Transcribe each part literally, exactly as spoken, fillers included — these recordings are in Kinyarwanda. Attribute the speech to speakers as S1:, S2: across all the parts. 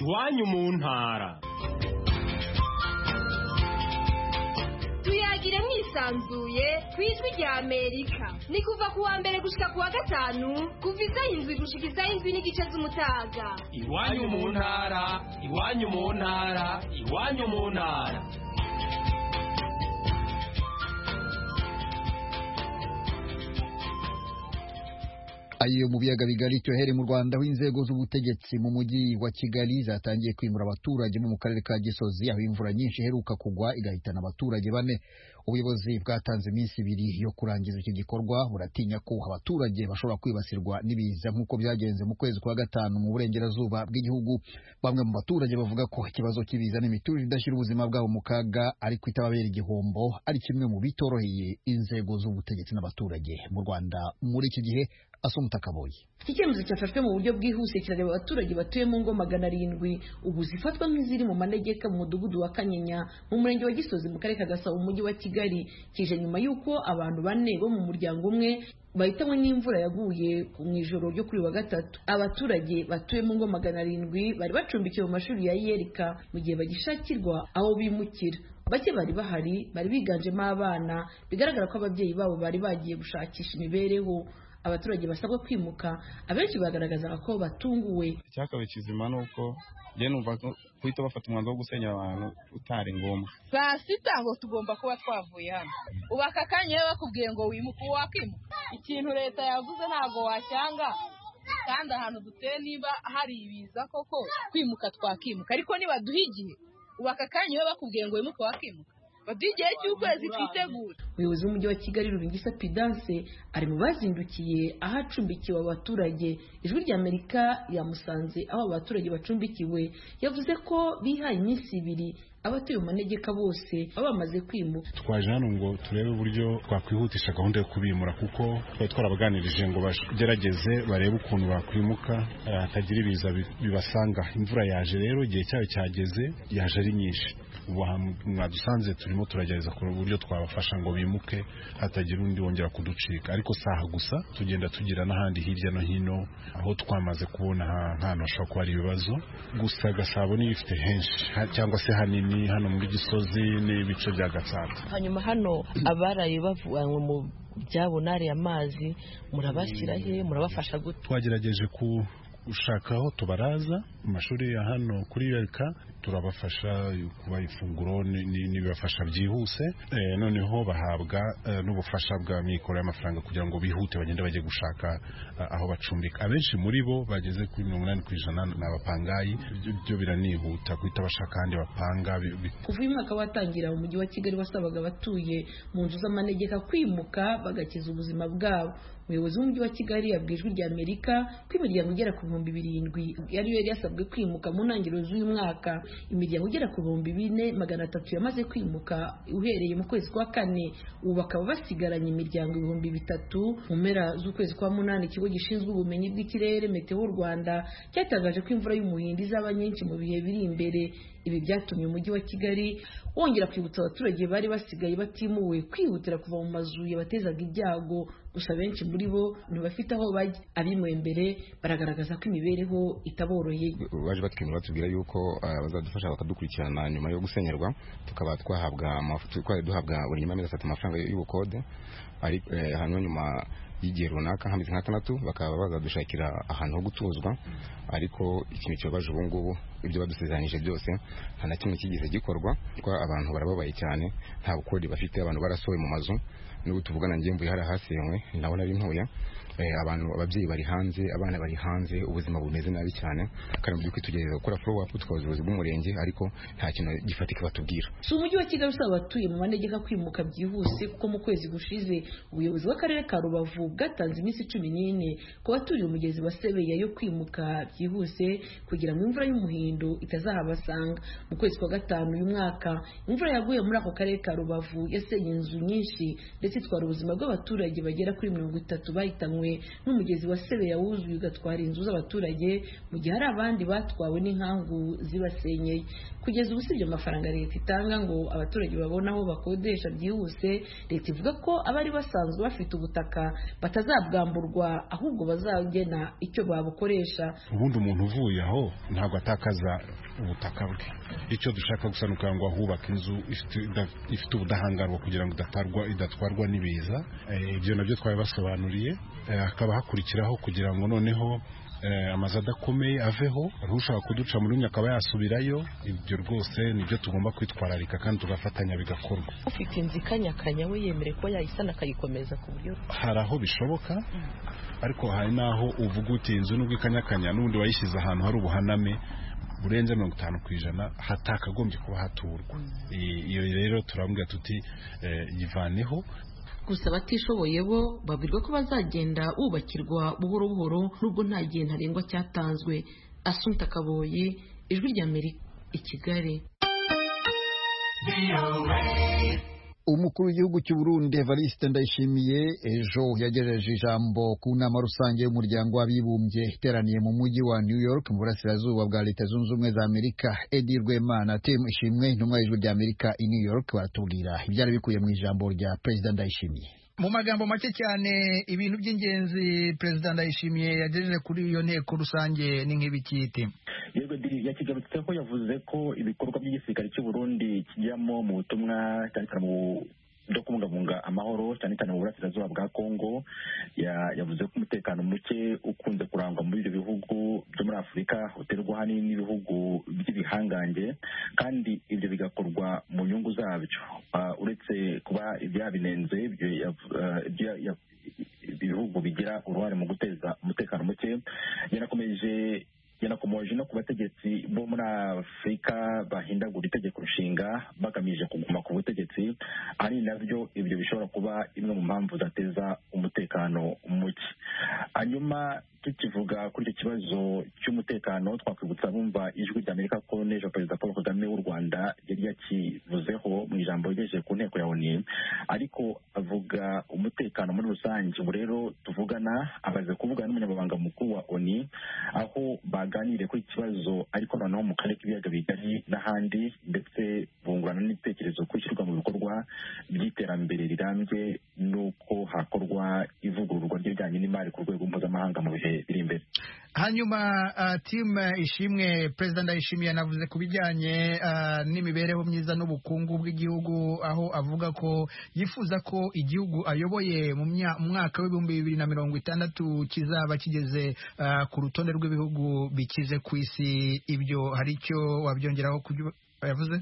S1: iwanyu mu ntara.
S2: Tuyagire mwisanzuye kwijwi rya Amerika. Ni kuva kuwa mbere gushika kuwa gatanu kuva isaha indwi gushika isaha indwi n'igice z'umutaga.
S1: Iwanyu mu ntara, iwanyu mu ntara, iwanyu mu ntara.
S3: Ayo mu biyaga bigari cyohere mu Rwanda aho inzego z'ubutegetsi mu mujyi wa Kigali zatangiye kwimura abaturage mu karere ka Gisozi aho imvura nyinshi iheruka kugwa igahitana abaturage bane. Ubuyobozi bwatanze iminsi ibiri yo kurangiza iki gikorwa buratinya ko abaturage bashobora kwibasirwa n'ibiza nk'uko byagenze mu kwezi kwa gatanu mu burengerazuba bw'igihugu. Bamwe mu baturage bavuga ko ikibazo cy'ibiza n'imiturire idashyira ubuzima bwabo mu kaga ariko itababera igihombo ari kimwe mu bitoroheye inzego z'ubutegetsi n'abaturage mu Rwanda muri iki gihe. Asumta Kaboyi.
S4: Iki cyemezo cyafashwe mu buryo bwihuse kirareba abaturage batuye mu ngo magana arindwi ubu zifatwa nk'iziri mu manegeka mu mudugudu wa Kanyinya mu murenge wa Gisozi mu karere ka Gasabo mu mujyi wa Kigali. Kije nyuma y'uko abantu bane bo mu muryango umwe bahitanywe n'imvura yaguye mu ijoro ryo kuri wa gatatu. Abaturage batuye mu ngo magana arindwi bari bacumbikiwe mu mashuri ya Yerika mu gihe bagishakirwa aho bimukira. Bake bari bahari bari biganjemo abana bigaragara ko ababyeyi babo bari bagiye gushakisha imibereho. Abaturage basabwa kwimuka abenshi bagaragaza ko batunguwe.
S5: Icyakabaye kizima nuko je numva kuhita bafata umwanzuro wo gusenya abantu utari ngombwa.
S6: Basita ngo tugomba kuba twavuye hano. Ubaka kanye bakubwiye ngo wimuka wakimuka. Ikintu leta yavuze ntago wacyanga. Kandi ahantu duteye niba hari ibiza koko kwimuka twakimuka ariko niba duhigiye ubaka kanye bakubwiye ngo wimuka wakimuka. Bagiye cy'ukwezi twitegura.
S4: Umuyobozi w'umujyi wa Kigali Rubingisa Pidanse ari mu bazindukiye ahacumbikiwe abaturage. Ijwi rya Amerika yamusanze aho abaturage bacumbikiwe yavuze ko bihaye iminsi ibiri abatuye mu manegeka bose baba bamaze kwimuka.
S5: Twaje hano ngo turebe uburyo twakwihutisha gahunda yo kubimura kuko twari twarabaganirije ngo bagerageze barebe ukuntu bakwimuka hatagira ibiza bibasanga. Imvura yaje rero igihe cyayo cyageze yaje ari nyinshi. Ubu mwadusanze turimo turagerageza ku buryo twabafasha ngo bimuke hatagira undi wongera kuducika ariko saha gusa tugenda tugira n'ahandi hirya no hino aho twamaze kubona ahantu hashobora kuba ari ibibazo. Gusa Gasabo niyo ifite henshi cyangwa se hanini hano muri Gisozi n'ibice bya Gatsata.
S7: Hanyuma hano abaraye bavanywe mu byabo nari amazi murabashyira he murabafasha gute?
S5: Twagerageje ku ushaka aho tubaraza mu mashuri ya hano kuri Yerika turabafasha kuba ifunguro n'ibibafasha byihuse e, noneho bahabwa e, n'ubufasha bwa mikoro y'amafaranga kugira ngo bihute bagende bajye gushaka uh, aho bacumbika. Abenshi muri bo bageze kuri mirongo inani ku ijana n'abapangayi byo biranihuta guhita bashaka kandi bapanga.
S4: Kuva uyu mwaka watangira mu mujyi wa Kigali wasabaga abatuye mu nzu z'amanegeka kwimuka bagakiza ubuzima bwabo. Umuyobozi w'umujyi wa Kigali yabwiye Ijwi rya Amerika ko imiryango igera ku bihumbi birindwi yari yari yasabwe kwimuka mu ntangiriro z'uyu mwaka. Imiryango igera ku bihumbi bine magana atatu yamaze kwimuka uhereye mu kwezi kwa kane. Ubu bakaba basigaranye imiryango ibihumbi bitatu. Mu mpera z'ukwezi kwa munani ikigo gishinzwe ubumenyi bw'ikirere Meteo Rwanda cyatangaje ko imvura y'umuhindo izaba nyinshi mu bihe biri imbere. Ibi byatumye umujyi wa Kigali wongera kwibutsa abaturage bari basigaye batimuwe kwihutira kuva mu mazu yabatezaga ibyago. Gusa benshi muri bo ntibafite aho bajya. Abimuwe mbere baragaragaza ko imibereho itaboroheye.
S8: Baje batwimura batubwira yuko bazadufasha bakadukurikirana nyuma yo gusenyerwa tukaba twahabwa amafaranga duhabwa buri nyuma y'amezi atatu amafaranga y'ubukode ari hano nyuma y'igihe runaka hameze nk'atandatu bakaba bazadushakira ahantu ho gutuzwa ariko ikintu kibabaje ubu ngubu ibyo badusezeranyije byose nta na kimwe kigeze gikorwa ko abantu barababaye cyane nta bukode bafite abantu barasohoye mu mazu n'ubu tuvugana ngiye mvuye hari hasenywe naho nari ntuya abantu ababyeyi bari hanze abana bari hanze ubuzima bumeze nabi cyane kandi mu by'ukuri tugerageza gukora follow up tukaza ubuyobozi bw'umurenge ariko nta kintu gifatika batubwira.
S4: Si umujyi wa Kigali usaba abatuye mu manegeka kwimuka byihuse kuko mu kwezi gushize ubuyobozi bw'akarere ka Rubavu bwatanze iminsi cumi n'ine ku baturiye umugezi wa Sebeya yo kwimuka byihuse kugira ngo imvura y'umuhindo itazahabasanga. Mu kwezi kwa gatanu uyu mwaka imvura yaguye muri ako karere ka Rubavu yasenye inzu nyinshi ndetse ndetse itwara ubuzima bw'abaturage bagera kuri mirongo itatu bahitanywe n'umugezi wa Sebeya wuzuye ugatwara inzu z'abaturage mu gihe hari abandi batwawe n'inkangu zibasenyeye. Kugeza ubu usibye amafaranga leta itanga ngo abaturage babone aho bakodesha byihuse, leta ivuga ko abari basanzwe bafite ubutaka batazabwamburwa ahubwo bazagena icyo babukoresha.
S5: Ubundi umuntu uvuye aho ntabwo atakaza ubutaka bwe. Icyo dushaka gusa ni ukugira ngo ahubake inzu ifite ubudahangarwa kugira ngo idatarwa idatwarwa n'ibiza. Ibyo nabyo twabibasobanuriye, hakaba hakurikiraho kugira ngo noneho amazu adakomeye aveho, ushaka kuduca muri umwe akaba yasubirayo. Ibyo rwose nibyo tugomba kwitwararika kandi tugafatanya bigakorwa.
S7: Ufite inzu ikanyakanya we yemerewe ko yayisana akayikomeza ku buryo
S5: hari aho bishoboka, ariko hari naho uvuga uti inzu nubwo ikanyakanya n'ubundi wayishyize ahantu hari ubuhaname burenze mirongo itanu ku ijana hatakagombye kuba haturwa. Iyo rero turambwira tuti yivaneho.
S4: Gusa abatishoboye bo babwirwa ko bazagenda bubakirwa buhoro buhoro nubwo nta gihe ntarengwa cyatanzwe. Assumpta Kaboyi, Ijwi ry'Amerika, i Kigali.
S3: Umukuru w'igihugu cy'u Burundi Evariste Ndayishimiye ejo yagejeje ijambo ku nama rusange y'umuryango w'abibumbye iteraniye mu mujyi wa New York mu burasirazuba bwa Leta Zunze Ubumwe za Amerika. Edi Rwemana, Tim Ishimwe, intumwa y'Ijwi ry'Amerika i New York, baratubwira ibyari bikuye mu ijambo rya Perezida Ndayishimiye.
S9: Mu magambo make cyane, ibintu by'ingenzi Perezida Ndayishimiye yagejeje kuri iyo nteko rusange ni nk'ibikiti.
S10: Yego yakigarutseho, yavuze ko ibikorwa by'igisirikare cy'u Burundi kijyamo mu butumwa cyane cyane mu byo kubungabunga amahoro cyane cyane mu burasirazuba bwa Kongo. Yavuze ko umutekano muke ukunze kurangwa muri ibyo bihugu byo muri Afurika uterwa ahanini n'ibihugu by'ibihangange, kandi ibyo bigakorwa mu nyungu zabyo. Uretse kuba ibyabinenze ibyo ibihugu bigira uruhare mu guteza umutekano muke, yanakomeje yanakomoje no ku bategetsi bo muri Afurika bahindagura itegeko nshinga bagamije kuguma ku butegetsi, ari nabyo ibyo bishobora kuba imwe mu mpamvu zateza umutekano muke. Hanyuma tukivuga kuri icyo kibazo cy'umutekano, twakwibutsa bumva Ijwi ry'Amerika ko n'ejo Perezida Paul Kagame w'u Rwanda yari yakivuzeho mu ijambo yagejeje ku nteko ya O N U, ariko avuga umutekano muri rusange. Ubu rero tuvugana amaze kuvugana n'umunyamabanga mukuru wa O N U aho baganiriye kuri iki kibazo, ariko noneho mu karere k'ibiyaga bigari n'ahandi, ndetse bungurana n'ibitekerezo ku ishyirwa mu bikorwa by'iterambere rirambye n'uko hakorwa ivugururwa ry'ibijyanye n'imari ku rwego mpuzamahanga mu bihe biri imbere.
S9: Hanyuma uh, Tim Ishimwe, Perezida Ndayishimiye yanavuze ku bijyanye uh, n'imibereho myiza n'ubukungu bw'igihugu, aho avuga ko yifuza ko igihugu ayoboye mu mwaka w'ibihumbi bibiri na mirongo itandatu kizaba kigeze uh, ku rutonde rw'ibihugu bikize ku isi. Ibyo hari icyo wabyongeraho kubyo yavuze?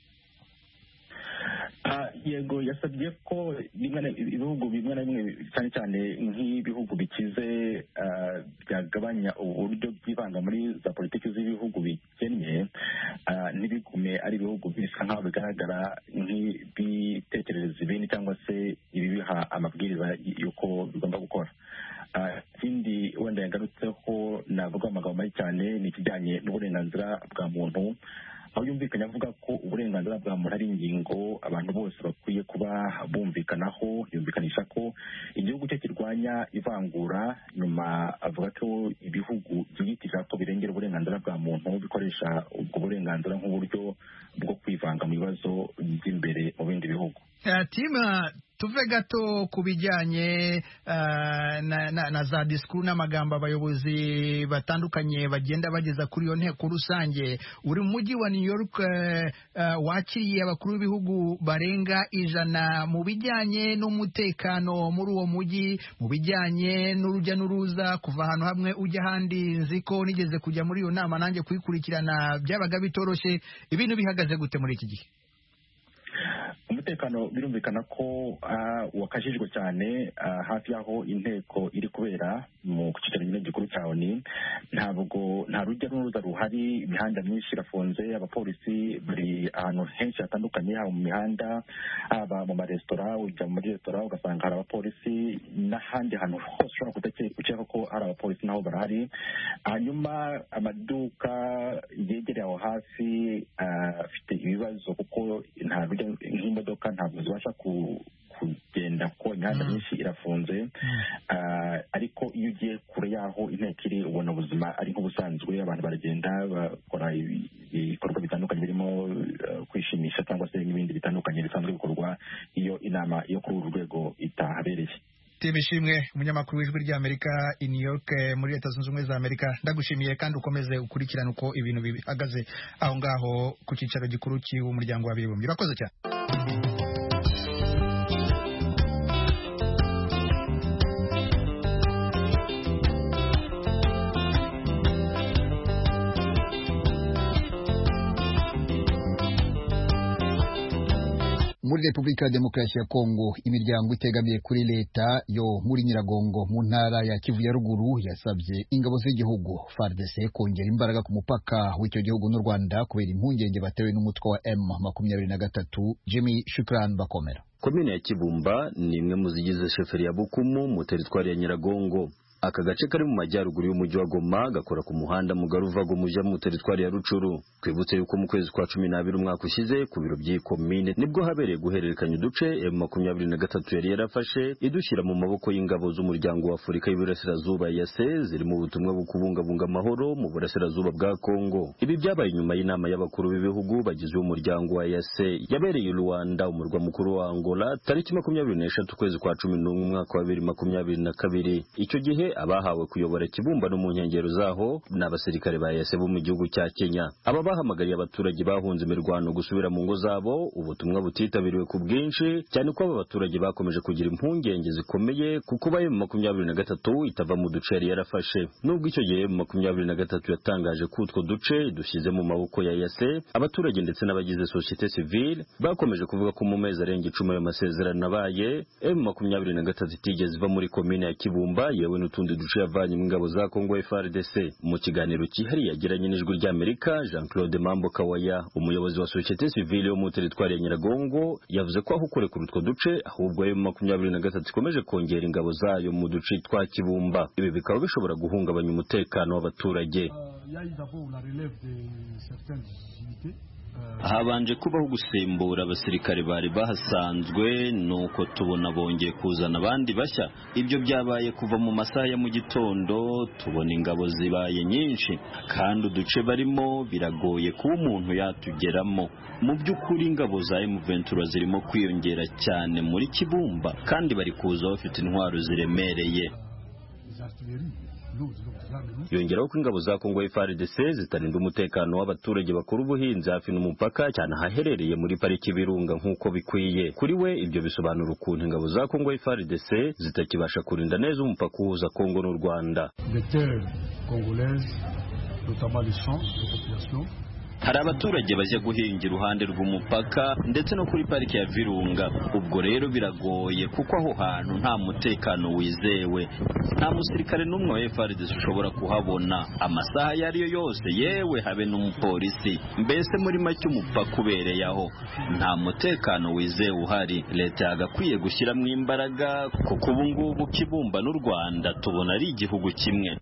S10: Yego, yasabye ko ibihugu bimwe na bimwe cyane cyane nk'ibihugu bikize byagabanya uburyo byivanga muri za politiki z'ibihugu bikennye, ntibigume ari ibihugu bisa nk'aho bigaragara nk'ibitekerereza ibindi cyangwa se ibibiha amabwiriza y'uko bigomba gukora. Ikindi wenda yagarutseho navuga amagambo make cyane ni ikijyanye n'uburenganzira bwa muntu, aho yumvikanye avuga ko uburenganzira bwa muntu ari ingingo abantu bose bakwiye kuba bumvikanaho. Yumvikanisha ko igihugu cye kirwanya ivangura, nyuma avuga ko ibihugu byiyitirira ko birengera uburenganzira bwa muntu bikoresha ubwo burenganzira nk'uburyo bwo kwivanga mu bibazo by'imbere mu bindi bihugu.
S9: Tima, tuve gato ku bijyanye uh, na, na, na za disikuru n'amagambo abayobozi batandukanye bagenda bageza kuri iyo nteko rusange. Uri mu mujyi wa New York, uh, uh, wakiriye abakuru b'ibihugu barenga ijana. Mu bijyanye n'umutekano muri uwo mujyi, mu bijyanye n'urujya n'uruza kuva ahantu hamwe ujya ahandi, nzi ko nigeze kujya muri iyo nama nanjye kuyikurikirana, byabaga bitoroshye. Ibintu bihagaze gute muri iki gihe?
S10: Umutekano birumvikana ko wakajijwe cyane hafi y'aho inteko iri kubera mu cyicaro nyine gikuru cya O N U. Ntabwo nta rujya n'uruza ruhari, imihanda myinshi irafunze, abapolisi bari ahantu henshi hatandukanye, haba mu mihanda, haba mu maresitora. Ujya muri resitora ugasanga hari abapolisi, n'ahandi hantu hose ushobora gukeka ko hari abapolisi naho barahari. Hanyuma amaduka yegereye aho hafi afite ibibazo kuko nta rujya nk'imodoka ntabwo zibasha kugenda ko imihanda myinshi irafunze ariko iyo ugiye kure yaho inteko iri ubona ubuzima ari nk'ubusanzwe abantu baragenda bakora ibikorwa bitandukanye birimo kwishimisha cyangwa se n'ibindi bitandukanye bisanzwe bikorwa iyo inama yo kuri uru rwego itahabereye.
S9: Tibishimwe umunyamakuru w'ijwi ry'Amerika i New York muri Leta Zunze Ubumwe za Amerika, ndagushimiye kandi ukomeze ukurikirana uko ibintu bihagaze aho ngaho ku cyicaro gikuru cy'umuryango w'abibumbye. Urakoze cyane.
S3: Muri Repubulika ya Demokarasi ya Kongo, imiryango itegamiye kuri leta yo muri Nyiragongo mu ntara ya Kivu ya ruguru yasabye ingabo z'igihugu F A R D C kongera imbaraga ku mupaka w'icyo gihugu n'u Rwanda kubera impungenge batewe n'umutwe wa M makumyabiri na gatatu. Jimmy Shukran Bakomera.
S11: Komine ya Kibumba ni imwe mu zigize sheferi ya Bukumu mu teritwari ya Nyiragongo. Aka gace kari mu majyaruguru y'umujyi wa Goma gakora ku muhanda mugari uva Gomuja mu teritwari ya Rucuru. Twibutse yuko mu kwezi kwa cumi n'abiri umwaka ushize ku biro by'ikomine nibwo habereye guhererekanya uduce M makumyabiri na gatatu yari yarafashe idushyira mu maboko y'ingabo z'umuryango wa Afurika y'Iburasirazuba E A C ziri mu butumwa bwo kubungabunga amahoro mu burasirazuba bwa Kongo. Ibi byabaye nyuma y'inama y'abakuru b'ibihugu bagize umuryango wa E A C yabereye i Rwanda, umurwa mukuru wa Angola, tariki makumyabiri n'eshatu ukwezi kwa cumi n'umwe umwaka wa bibiri makumyabiri na kabiri. Icyo gihe abahawe kuyobora Kibumba no mu nkengero zaho n'abasirikare ba E A C bo mu gihugu cya Kenya. Aba bahamagariye abaturage bahunze imirwano gusubira mu ngo zabo, ubutumwa butitabiriwe ku bwinshi cyane ko aba baturage bakomeje kugira impungenge zikomeye kuko ba M makumyabiri na gatatu itava mu duce yari yarafashe. Nubwo icyo gihe M makumyabiri na gatatu yatangaje ko utwo duce dushyize mu maboko ya E A C, abaturage ndetse n'abagize societe civile bakomeje kuvuga ko mu mezi arenga icumi ayo masezerano abaye M makumyabiri na gatatu itigeze iva muri komine ya Kibumba yewe n'utundi duce yavanye mu ngabo za Kongo F A R D C. Mu kiganiro cyihariye yagiranye n'ijwi ry'Amerika, Jean-Claude Mambo Kawaya, umuyobozi wa societe civile yo mu teritwari ya Nyiragongo, yavuze ko aho kure kuri utwo duce ahubwo M makumyabiri na gatatu ikomeje kongera ingabo zayo mu duce twa Kibumba. Ibi bikaba bishobora guhungabanya umutekano w'abaturage. Habanje kubaho gusimbura abasirikare bari bahasanzwe, nuko tubona bongeye kuzana abandi bashya. Ibyo byabaye kuva mu masaha ya mu gitondo, tubona ingabo zibaye nyinshi kandi uduce barimo biragoye kuba umuntu yatugeramo. Mu by'ukuri ingabo za M vingt-trois zirimo kwiyongera cyane muri Kibumba kandi bari kuza bafite intwaro ziremereye. Yongeraho ko ingabo za Kongo F A R D C zitarinda umutekano w'abaturage bakora ubuhinzi hafi n'umupaka cyane ahaherereye muri pariki y'Ibirunga nk'uko bikwiye. Kuri we ibyo bisobanura ukuntu ingabo za Kongo F A R D C zitakibasha kurinda neza umupaka uhuza Kongo n'u Rwanda. Hari abaturage bajya guhinga iruhande rw'umupaka ndetse no kuri pariki ya Virunga. Ubwo rero biragoye kuko aho hantu nta mutekano wizewe. Nta musirikare n'umwe wa F A R D C ushobora kuhabona amasaha yari yo yose, yewe habe n'umupolisi. Mbese muri make umupaka ubereye aho nta mutekano wizewe uhari. Leta yagakwiye gushyiramo imbaraga kuko ubu ngubu Kibumba n'u Rwanda tubona ari igihugu kimwe.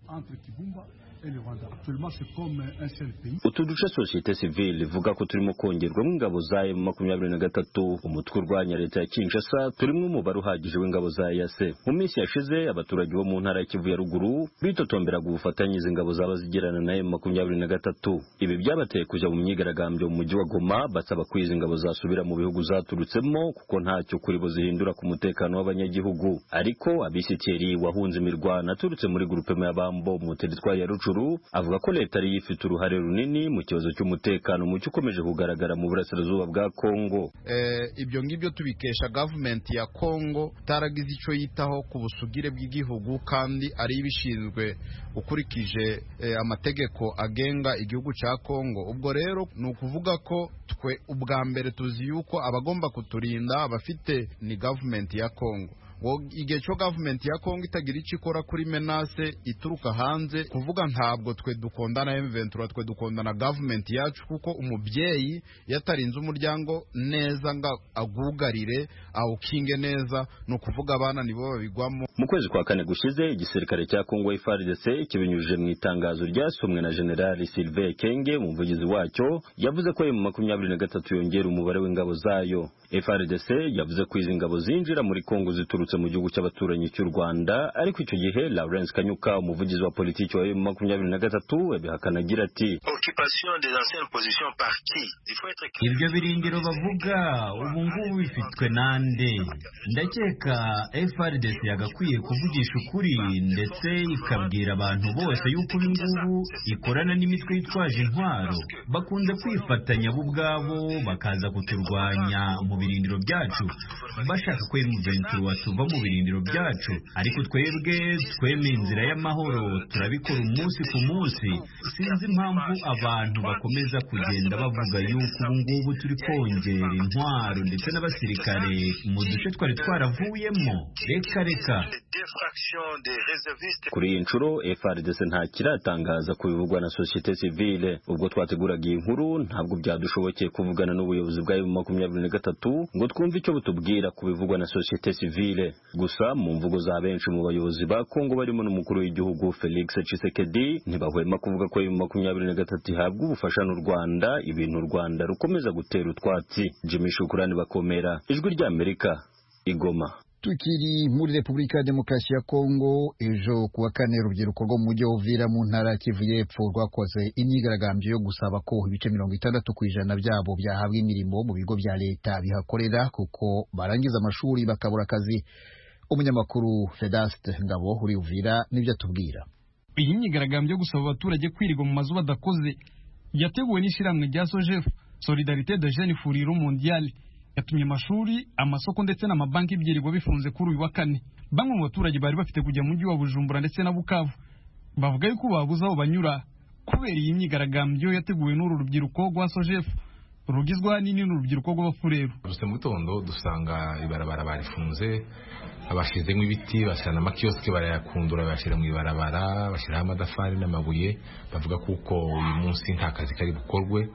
S11: Utu duce societe civile ivuga ko turimo kongerwamo ingabo za M makumyabiri na gatatu, umutwe urwanya leta ya Kinshasa, turimo umubare uhagije w'ingabo za E A C. Mu minsi yashize abaturage bo mu ntara ya Kivu ya ruguru bitotomberaga ubufatanye ingabo zaba zigirana na M makumyabiri na gatatu. Ibi byabateye kujya mu myigaragambyo mu mujyi wa Goma basaba ko izi ngabo zasubira mu bihugu zaturutsemo kuko ntacyo kuri bo zihindura ku mutekano w'abanyagihugu. Ariko Abisiteri wahunze imirwano aturutse muri grupema y'Abambo mu teritwari ya Rucuru avuga ko leta ari ifite uruhare runini mu kibazo cy'umutekano mucyo ukomeje kugaragara mu burasirazuba bwa Kongo.
S12: Eh, ibyo ngibyo tubikesha government ya Kongo taragize icyo yitaho ku busugire bw'igihugu kandi ari ibishinzwe ukurikije eh, amategeko agenga igihugu cya Kongo. Ubwo rero ni ukuvuga ko twe ubwa mbere tuzi yuko abagomba kuturinda abafite ni government ya Kongo. igihe cyo government ya Kongo itagira icyo ikora kuri menace ituruka hanze kuvuga ntabwo twe dukondana M vingt-trois twe dukondana government yacu kuko umubyeyi yatarinze umuryango neza nga agugarire awukinge neza no kuvuga abana nibo babigwamo.
S11: Mu kwezi kwa kane gushize igisirikare cya Kongo F A R D C kibinyujije mu itangazo ryasomwe na General Sylvain Kenge umuvugizi wacyo yavuze ko mu makumyabiri na gatatu yongera umubare w'ingabo zayo. F A R D C yavuze ko izi ngabo zinjira muri Kongo ziturutse mu gihugu cy'abaturanyi cy'u Rwanda, ariko icyo gihe Lawrence Kanyuka umuvugizi wa politiki wa makumyabiri na gatatu yabihakana agira ati
S13: ibyo birindiro bavuga ubu ngubu bifitwe nande. Ndakeka F A R D C yagakwiye kuvugisha ukuri ndetse ikabwira abantu bose yuko ubu ngubu ikorana n'imitwe yitwaje intwaro bakunze kwifatanya bo ubwabo bakaza kuturwanya mu birindiro byacu bashaka ko M vingt-trois tuva mu birindiro byacu, ariko twebwe twemeye inzira y'amahoro turabikora umunsi ku munsi. Sinzi impamvu abantu bakomeza kugenda bavuga yuko ubu ngubu turi kongera intwaro ndetse n'abasirikare mu duce twari twaravuyemo. Reka reka
S11: kuri iyi nshuro F A R D C nta kiratangaza ku bivugwa na societe civile. Ubwo twateguraga iyi nkuru ntabwo byadushobokeye kuvugana n'ubuyobozi bwa makumyabiri na gatatu ngo twumve icyo butubwira ku bivugwa na societe civile. Gusa mu mvugo za benshi mu bayobozi ba Kongo barimo n'umukuru w'igihugu Felix Tshisekedi ntibahwema kuvuga ko makumyabiri na gatatu ihabwa ubufasha n'u Rwanda, ibintu u Rwanda rukomeza gutera utwatsi. Jimmy Shukurani Bakomera, Ijwi rya Amerika, Igoma.
S3: Tukiri muri Repubulika ya Demokarasi ya Kongo, ejo kuwa kane urubyiruko rwo mu mujyi wa Uvira mu ntara ya Kivu y'Epfo rwakoze imyigaragambyo yo gusaba ko ibice mirongo itandatu ku ijana byabo byahabwa imirimo mu bigo bya leta bihakorera kuko barangiza amashuri bakabura akazi. Umunyamakuru Fedaste Ngabo uri Uvira nibyo atubwira.
S14: Iyi myigaragambyo yo gusaba abaturage kwirirwa mu mazu badakoze yateguwe n'ishyirahamwe rya Sojef Solidarité de Jeunes Fouriro Mondial, yatumye amashuri, amasoko ndetse n'amabanki byirirwa bifunze kuri uyu wa kane. Bamwe mu baturage bari bafite kujya mu mujyi wa Bujumbura ndetse na Bukavu bavuga yuko babuze aho banyura kubera iyi myigaragambyo yateguwe n'uru rubyiruko rwa Sojef rugizwe ahanini n'urubyiruko rw'Abafurero.
S15: Duse mu gitondo dusanga ibarabara barifunze, abashizemo ibiti basana amakioske barayakundura bashyira mu ibarabara, bashyiraho amadafari n'amabuye, bavuga kuko uyu munsi nta kazi kari bukorwe.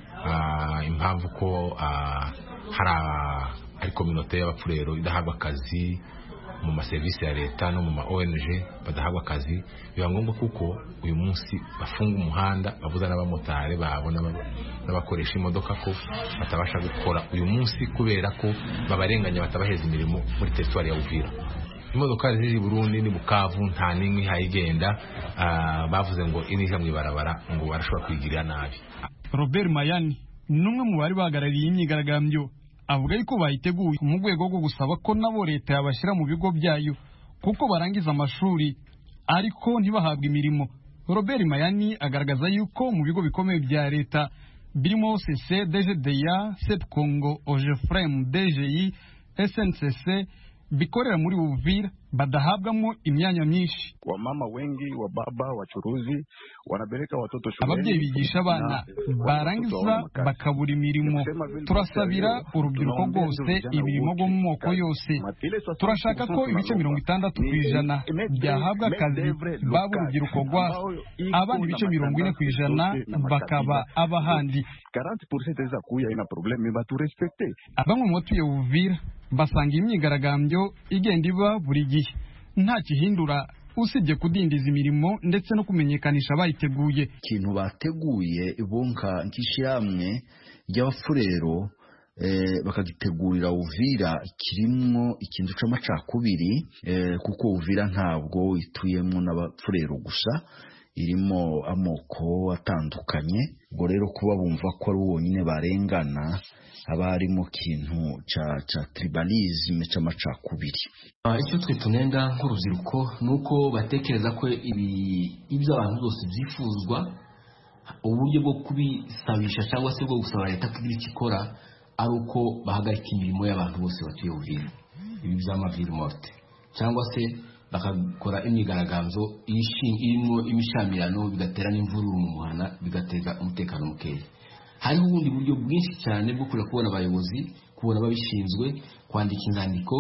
S15: Impamvu ko hari ari communauté y'Abafurero idahabwa akazi mu maserivisi ya leta no mu ma O N G badahabwa akazi, biba ngombwa kuko uyu munsi bafunga umuhanda, bavuza n'abamotari babona n'abakoresha imodoka ko batabasha gukora uyu munsi kubera ko babarenganya batabaheza imirimo muri territoire ya Uvira. Imodoka ziri Burundi ni Bukavu nta nimwe hayigenda, bavuze ngo inija mu ibarabara ngo barashobora kwigirira nabi.
S14: Robert Mayani numwe mu bari bahagarariye imyigaragambyo avuga yuko bayiteguye mu rwego rwo gusaba ko nabo leta yabashyira mu bigo byayo kuko barangiza amashuri ariko ntibahabwe imirimo. Robert Mayani agaragaza yuko mu bigo bikomeye bya leta birimo C C, D G D A, C E P Congo, O G F R E M, D G I, S N C C bikorera muri Uvira badahabwamo imyanya myinshi.
S16: Wamama wengi wa baba wachuruzi wanapeleka watoto shule.
S14: Ababyeyi bigisha abana barangiza bakabura imirimo. Turasabira urubyiruko rwose imirimo go mu moko yose. Turashaka ko ibice mirongo itandatu ku ijana byahabwa akazi baba urubyiruko rwacu, abandi ibice mirongo ine ku ijana bakaba abahandi. Bamwe mu batuye Uvira basanga imyigaragambyo igenda iba buri gihe nta kihindura usibye kudindiza imirimo ndetse no kumenyekanisha bayiteguye.
S17: Ikintu bateguye bonka nk'ishyamwe ry'Abafurero eh, bakagitegurira Uvira kirimo ikintu c'amacakubiri eh, kuko Uvira ntabwo ituyemo n'Abafurero gusa, irimo amoko atandukanye. Ubwo rero kuba bumva ko ari wonyine barengana abari mu kintu ca ca tribalisme c'amacakubiri.
S18: Icyo twe tunenda nk'urubyiruko nuko batekereza ko ibi ibyo abantu bose byifuzwa, uburyo bwo kubisabisha cyangwa se bwo gusaba leta kugira ikikora ari uko bahagarika imirimo y'abantu bose batuye Uvira, ibi by'amavire morte cyangwa se bakakora imyigaragambyo irimo imishamirano bigatera n'imvururu mu muhana bigateza umutekano mukeya. Hariho ubundi buryo bwinshi cyane bwo kujya kubona abayobozi, kubona babishinzwe, kwandika inzandiko,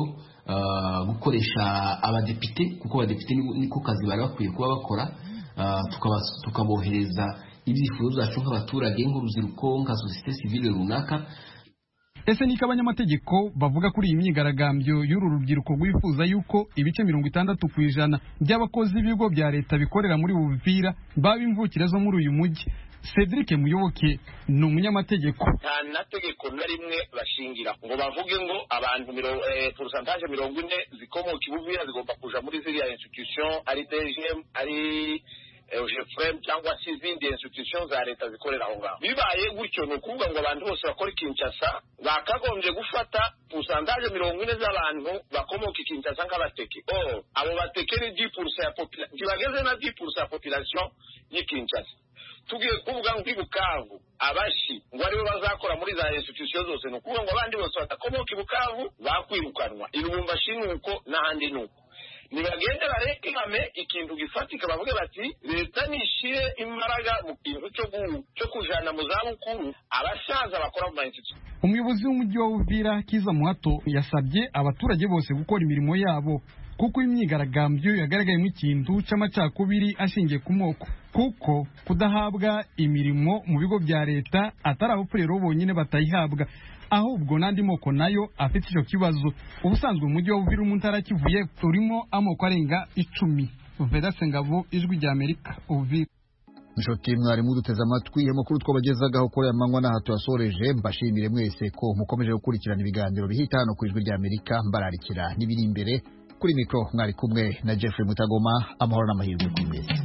S18: gukoresha abadepite kuko abadepite niko kazi bari bakwiye kuba bakora, tukabohereza ibyifuzo byacu nk'abaturage nk'urubyiruko nka sosiyete sivile runaka.
S14: Ese niko abanyamategeko bavuga kuri iyi myigaragambyo y'uru rubyiruko rwifuza yuko ibice mirongo itandatu ku ijana by'abakozi b'ibigo bya leta bikorera muri Uvira baba imvukire zo muri uyu mujyi? Cedric Muyoboke ni umunyamategeko.
S19: Nta nategeko na rimwe bashingira ngo bavuge ngo abantu pourcentage mirongo ine zikomoka Uvira zigomba kuja muri ziriya institution ari D G M ari Eugefrem cyangwa se izindi institution za leta zikorera aho ngaho. Bibaye gutyo ni ukuvuga ngo abantu bose bakora Kinshasa bakagombye gufata pourcentage mirongo ine z'abantu bakomoka Kinshasa nk'abateke. Oh, abo bateke ni dix pour cent ya population, ntibageze na dix pour cent ya population y'i Kinshasa. Tugiye kuvuga ngo Bukavu abashi ngo aribo bazakora muri za institution zose, ni ukuvuga ngo abandi bose batakomoka i Bukavu bakwirukanwa. Irumbashi nuko n'ahandi nuko. Nibagende bareke hame ikintu gifatika bavuge bati leta nishire imbaraga mu kintu cyo cyo kujana mu zabukuru abasaza bakora mu institution.
S14: Umuyobozi w'umujyi wa Uvira Kiza Muhato yasabye abaturage bose gukora imirimo yabo kuko imyigaragambyo yagaragayemo ikintu c'amacakubiri ashingiye ku moko, kuko kudahabwa imirimo mu bigo bya leta atari abapfurero bonyine batayihabwa, ahubwo n'andi moko nayo afite icyo kibazo. Ubusanzwe umujyi wa Uvira mu ntara kivuye turimo amoko arenga icumi. Vedaste Ngabo, Ijwi rya Amerika, Uvira.
S3: Inshuti mwari muduteze amatwi amakuru twabagezagaho kuri aya manywa n'aha tuyasoreje. Mbashimire mwese ko mukomeje gukurikirana ibiganiro bihita hano ku Ijwi rya Amerika, mbararikira n'ibiri imbere. Kuri mikro mwari kumwe na Jeffrey Mutagoma. Amahoro n'amahirwe ku mwese.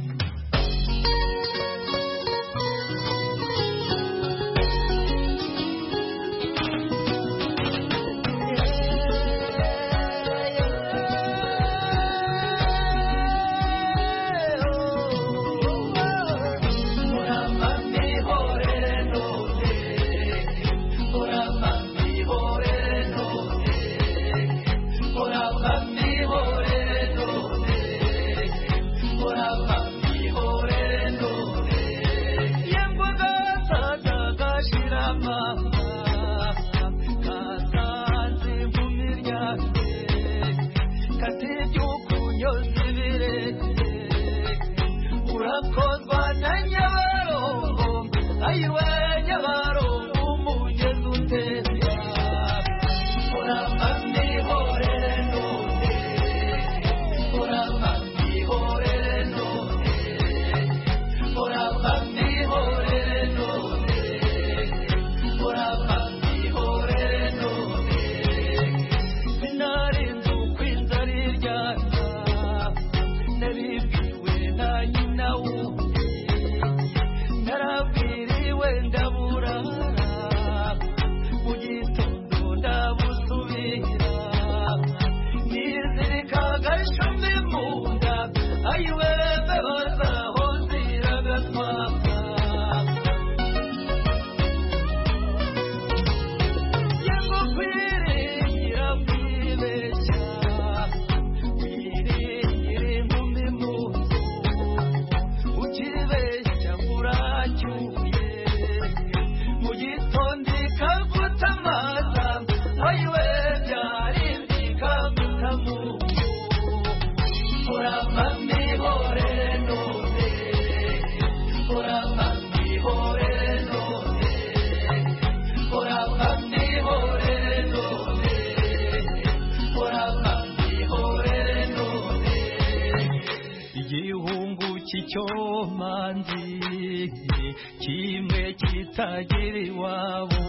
S20: kimwe kitagira iwabo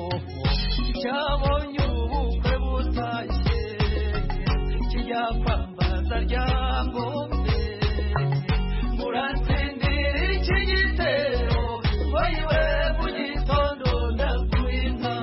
S20: cyabonye ubukwe butashye kijya kwambaza ryangombe muratsindira iki gitero wayiwe mu gitondo ndakwinka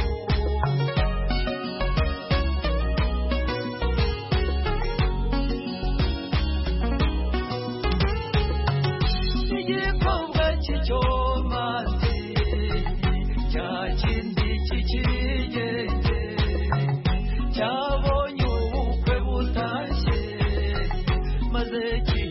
S20: igikombe cy'icyomazi cya kindi cy'ikigenge cyabonye ubukwe butashye maze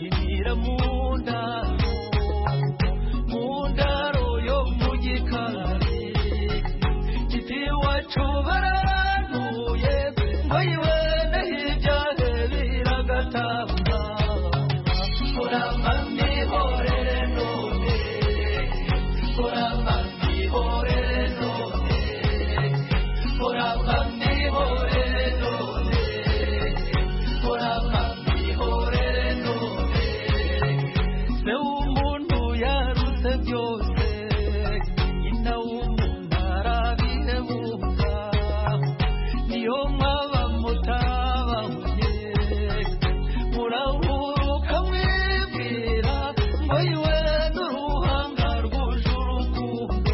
S20: byose byose nyina w'umuntu arabihebunga niyo mwaba mutabanye murahuruka mwibwira ngo iwe n'uruhanga rwuje urukundo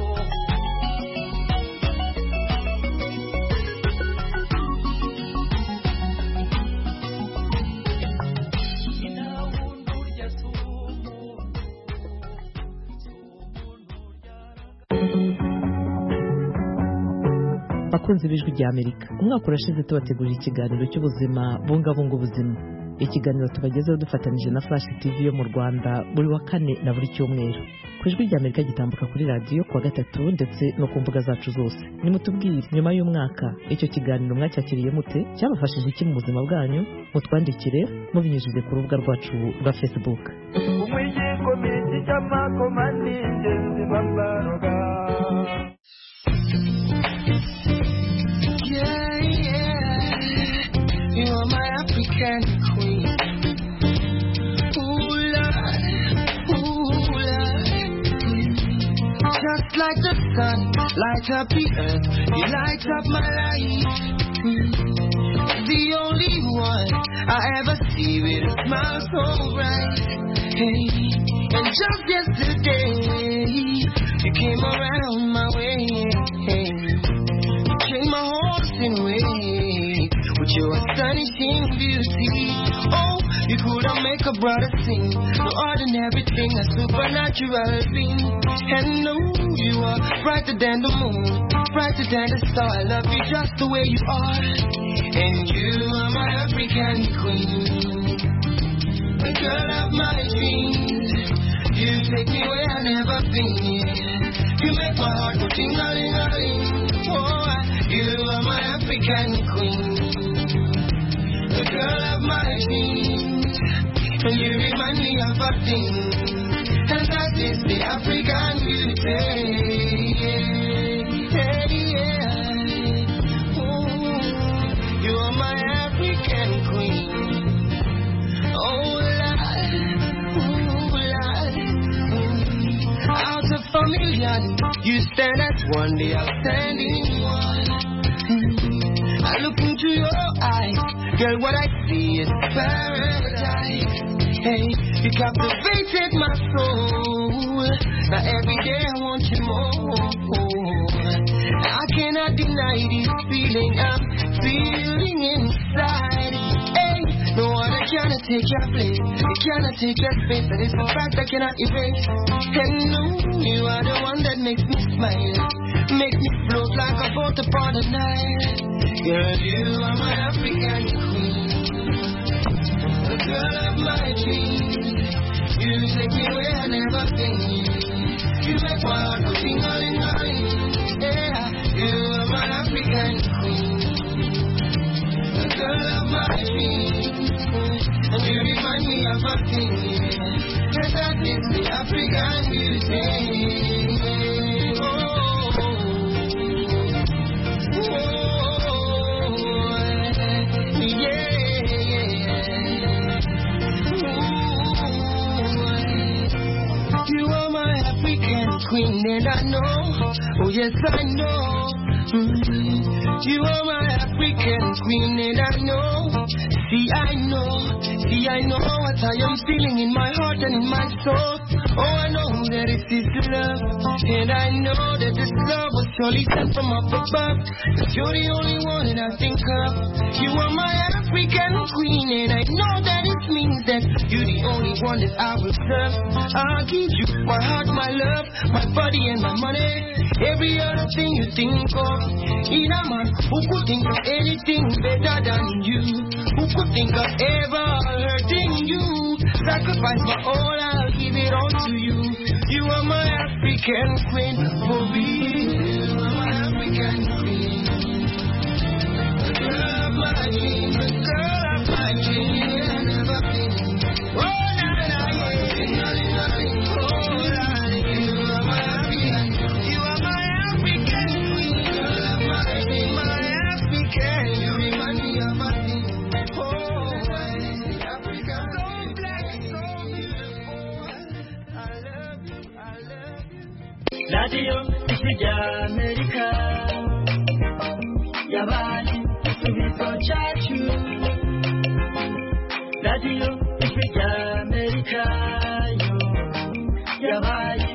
S21: bakunze b'ijwi rya Amerika umwaka urashize tubategurira ikiganiro cy'ubuzima bungabunga ubuzima. Ikiganiro tubagezeho dufatanije na Flash T V yo mu Rwanda buri wa kane na buri cyumweru. Ku ijwi rya Amerika gitambuka kuri radiyo kuwa gatatu ndetse no ku mbuga zacu zose. Nimutubwire nyuma y'umwaka icyo kiganiro mwacyakiriye mute, cyabafashije iki mu buzima bwanyu? Mutwandikire mubinyujije ku rubuga rwacu rwa Facebook.
S20: umwijiko miti cy'amakomani ingenzi mambaroga.
S22: Yeah, yeah, you are my African queen. Ooh, Lord, ooh, Lord. Just like the sun, light up the earth, you light up my life. The only one I ever see with a smile so bright. Hey, and just yesterday, you came around my way. Hey, you changed my horse in way with your astonishing beauty. Oh, you couldn't make a brother sing. No ordinary thing, a supernatural being. And no, you are brighter than the moon, brighter than the star. I love you just the way you are. And you are my African queen, the girl of my dreams. You take me where I've never been. You make my heart go ting-a-ling-a-ling. Oh, you are my African queen, the girl of my dreams. And you remind me of a thing, and that is the African beauty. Yeah, yeah. Ooh, you are my African queen. Oh, Lord, ooh, Lord. Mm. Out of a million, you stand as one, the outstanding one. Mm. I look into your eyes, girl, what I see is paradise. Hey, you captivated my soul. Now every day I want you more. I cannot deny this feeling I'm feeling inside. Hey, no one cannot take your place. It cannot take your space. That is a fact I cannot erase. And no, you are the one that makes me smile, make me float like a boat upon the Nile. Girl, you are my African queen, the girl of my dreams. You take me where I've never been. You make my heart go ting-a-ling-a-ling. Yeah, you are my African queen, the girl of my dreams. And you remind me of a thing, and that is the African beauty. Oh, oh, yeah. You are my African queen, and I know, oh yes I know. Mm-hmm. You are my African queen, and I know. See I know, see I know what I am feeling in my heart and in my soul. Oh, I know that it is love, and I know that this love was surely sent from up above. That you're the only one that I think of. You are my African queen, and I know that it means that you're the only one that I will serve. I'll give you my heart, my love, my body and my money. Every other thing you think of. In a man who could think of anything better than you, who could think of ever hurting you. Sacrifice my all, I'll give it all to you. You are my African queen, for real. You are my African queen, the girl of my dream, the girl of my dream. I've never been. Oh, na na, yeah. Oh, na, you are my African, you are my African queen, girl of my dream, my African. You remind me of my thing. Oh, Africa, so black, so beautiful. I love you.
S20: radiyo ijwi rya amerika yabaye igisubizo cyacu radiyo ijwi rya amerika yo yabaye